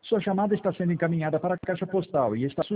Sua chamada está sendo encaminhada para a caixa postal e está